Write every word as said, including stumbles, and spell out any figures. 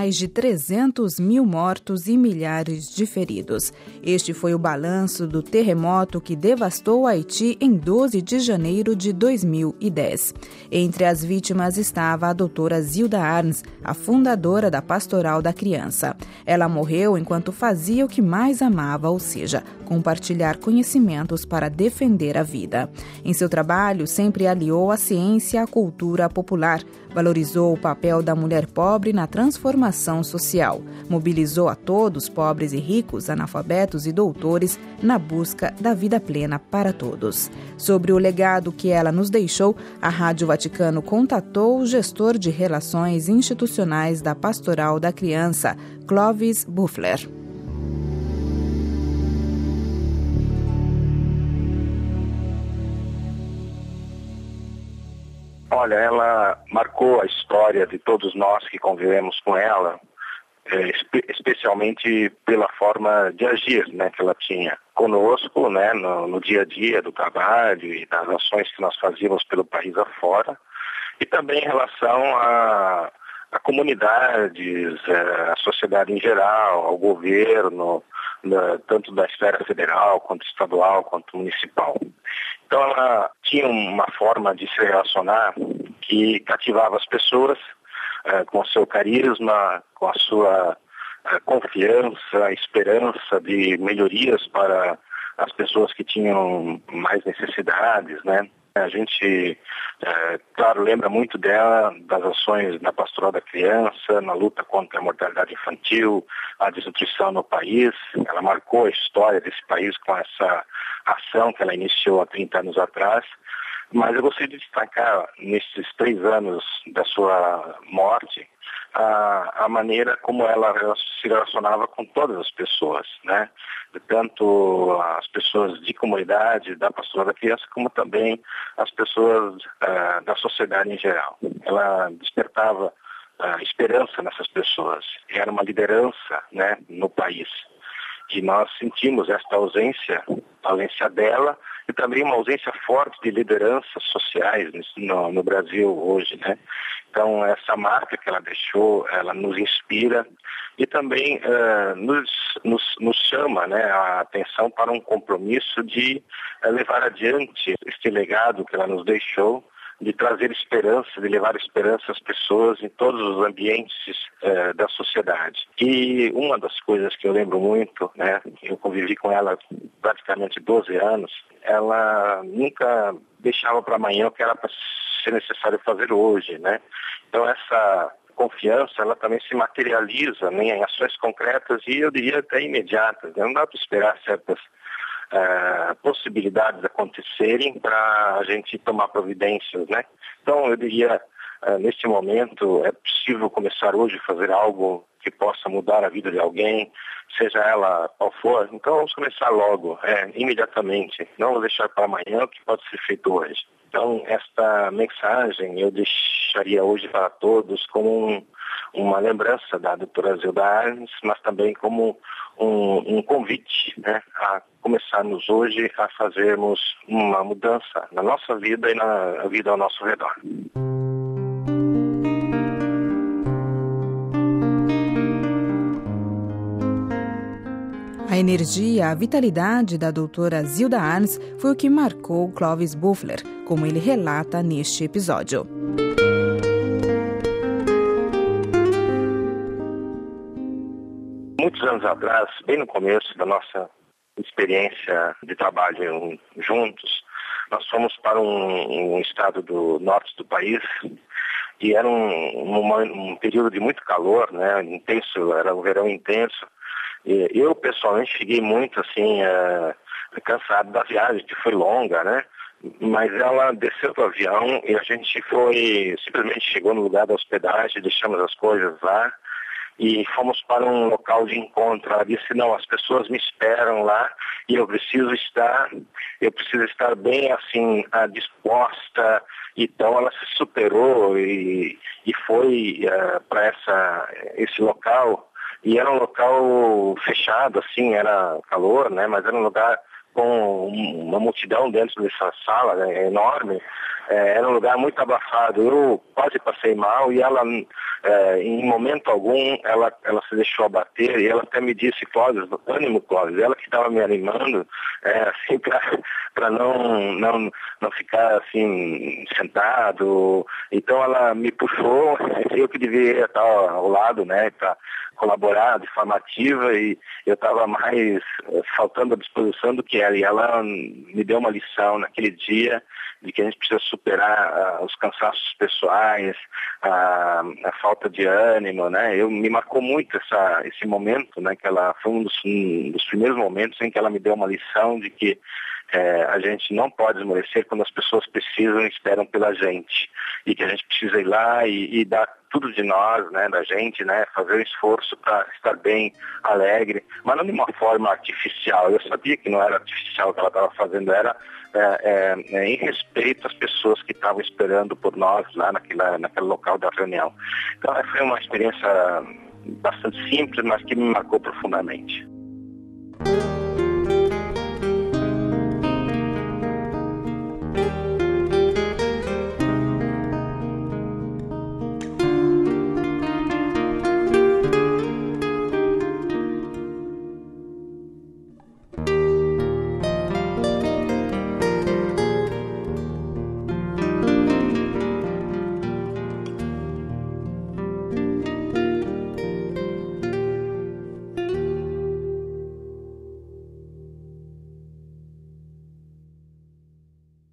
mais de trezentos mil mortos e milhares de feridos. Este foi o balanço do terremoto que devastou o Haiti em doze de janeiro de dois mil e dez. Entre as vítimas estava a doutora Zilda Arns, a fundadora da Pastoral da Criança. Ela morreu enquanto fazia o que mais amava, ou seja, compartilhar conhecimentos para defender a vida. Em seu trabalho, sempre aliou a ciência à cultura popular, valorizou o papel da mulher pobre na transformação social, mobilizou a todos, pobres e ricos, analfabetos e doutores, na busca da vida plena para todos. Sobre o legado que ela nos deixou, a Rádio Vaticano contatou o gestor de relações institucionais da Pastoral da Criança, Clovis Buffler. Olha, ela marcou a história de todos nós que convivemos com ela, é, espe- especialmente pela forma de agir, né, que ela tinha conosco, né, no, no dia a dia do trabalho e das ações que nós fazíamos pelo país afora, e também em relação a, a comunidades, é, a sociedade em geral, ao governo, na, tanto da esfera federal, quanto estadual, quanto municipal. Então ela tinha uma forma de se relacionar que cativava as pessoas uh, com o seu carisma, com a sua uh, confiança, esperança de melhorias para as pessoas que tinham mais necessidades, né? A gente, é, claro, lembra muito dela, das ações na Pastoral da Criança, na luta contra a mortalidade infantil, a desnutrição no país. Ela marcou a história desse país com essa ação que ela iniciou há trinta anos atrás. Mas eu gostaria de destacar, nesses três anos da sua morte, a, a maneira como ela se relacionava com todas as pessoas, né? Tanto as pessoas de comunidade, da Pastoral da Criança, como também as pessoas uh, da sociedade em geral. Ela despertava uh, esperança nessas pessoas. Era uma liderança, né, no país. E nós sentimos esta ausência, a ausência dela, e também uma ausência forte de lideranças sociais no, no Brasil hoje, né? Então, essa marca que ela deixou, ela nos inspira e também uh, nos, nos, nos chama, né, a atenção para um compromisso de uh, levar adiante este legado que ela nos deixou, de trazer esperança, de levar esperança às pessoas em todos os ambientes eh, da sociedade. E uma das coisas que eu lembro muito, né, eu convivi com ela praticamente doze anos, ela nunca deixava para amanhã o que era para ser necessário fazer hoje, né? Então essa confiança, ela também se materializa, né, em ações concretas e eu diria até imediatas, né? Não dá para esperar certas Uh, possibilidades acontecerem para a gente tomar providências, né? Então, eu diria, uh, neste momento, é possível começar hoje a fazer algo que possa mudar a vida de alguém, seja ela qual for. Então, vamos começar logo, é, imediatamente. Não vou deixar para amanhã o que pode ser feito hoje. Então, esta mensagem eu deixaria hoje para todos como um, uma lembrança da doutora Zilda Arns, mas também como um, um convite, né, a começarmos hoje a fazermos uma mudança na nossa vida e na vida ao nosso redor. A energia, a vitalidade da doutora Zilda Arns foi o que marcou Clovis Buffler, como ele relata neste episódio. Muitos anos atrás, bem no começo da nossa experiência de trabalho juntos, nós fomos para um, um estado do norte do país e era um, uma, um período de muito calor, né, intenso, era um verão intenso. E eu, pessoalmente, fiquei muito, assim, uh, cansado da viagem, que foi longa, né? Mas ela desceu do avião e a gente foi, simplesmente chegou no lugar da hospedagem, deixamos as coisas lá e fomos para um local de encontro. Ela disse, não, as pessoas me esperam lá e eu preciso estar, eu preciso estar bem, assim, disposta. Então ela se superou e, e foi uh, para essa, esse local. E era um local fechado, assim, era calor, né? Mas era um lugar com uma multidão dentro dessa sala, né, enorme, É, era um lugar muito abafado, eu quase passei mal e ela, é, em momento algum, ela, ela se deixou abater e ela até me disse, Clóvis, ânimo, Clóvis, ela que estava me animando, é, assim, para não, não, não ficar assim, sentado. Então ela me puxou, eu que devia estar ao lado, né, para colaborar de forma ativa, e eu estava mais faltando a disposição do que ela, e ela me deu uma lição naquele dia de que a gente precisa superar uh, os cansaços pessoais, uh, a falta de ânimo, né? Eu, me marcou muito essa, esse momento, né? Que ela foi um dos, um dos primeiros momentos em que ela me deu uma lição de que É, a gente não pode esmorecer quando as pessoas precisam e esperam pela gente, e que a gente precisa ir lá e, e dar tudo de nós, né, da gente, né, fazer um esforço para estar bem, alegre, mas não de uma forma artificial. Eu sabia que não era artificial o que ela estava fazendo, era é, é, é, em respeito às pessoas que estavam esperando por nós lá naquela, naquele local da reunião. Então foi uma experiência bastante simples, mas que me marcou profundamente.